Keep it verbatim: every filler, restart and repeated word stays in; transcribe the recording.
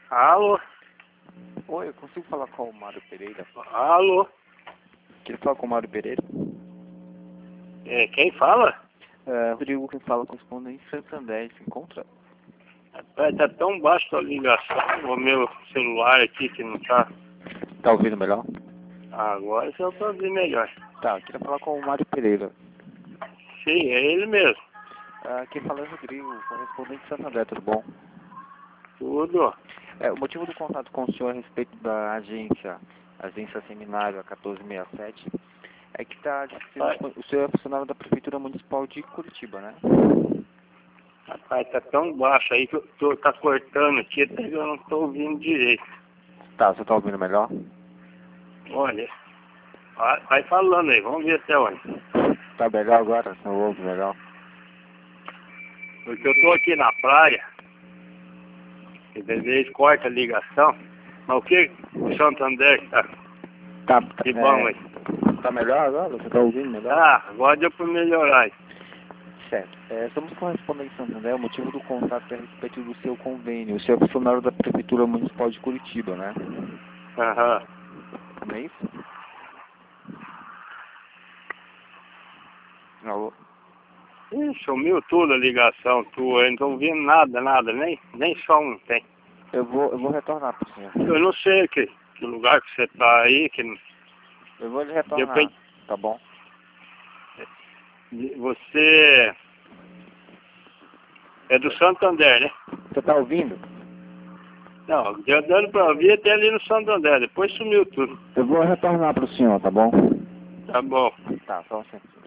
Alô? Oi, eu consigo falar com o Mário Pereira? Alô? Queria falar com o Mário Pereira? É, quem fala? É, Rodrigo, quem fala, correspondente Santander, se encontra? Rapaz, tá tão baixo a ligação, o meu celular aqui que não tá. Tá ouvindo melhor? Agora eu tô ouvindo melhor. Tá, eu queria falar com o Mário Pereira. Sim, é ele mesmo. É, quem fala é o Rodrigo, correspondente Santander, tudo bom? Tudo. É, o motivo do contato com o senhor a respeito da agência, agência Seminário, a quatorze sessenta e sete, é que tá, o senhor é funcionário da Prefeitura Municipal de Curitiba, né? Rapaz, tá tão baixo aí que eu tô, tá cortando aqui, até que eu não tô ouvindo direito. Tá, você tá ouvindo melhor? Olha, vai, vai falando aí, vamos ver até onde. Tá melhor agora? Você ouve melhor? Porque eu tô aqui na praia, e às vezes corta a ligação, mas o que o Santander tá? Tá, Que é, bom aí. tá melhor agora? Você tá ouvindo melhor? Ah, agora deu pra melhorar aí. Certo. É, somos correspondentes Santander, o motivo do contato é a respeito do seu convênio. O senhor é funcionário da Prefeitura Municipal de Curitiba, né? Aham. Não é isso? Alô? Ih, sumiu tudo a ligação tua, eu não tô ouvindo nada, nada, nem, nem som tem. Eu vou, eu vou retornar pro senhor. Eu não sei que, que lugar que você tá aí, que Eu vou lhe retornar, depende, tá bom? você é do Santander, né? Você tá ouvindo? Não, deu dando pra ouvir até ali no Santander, depois sumiu tudo. Eu vou retornar pro senhor, tá bom? Tá bom. Tá, só um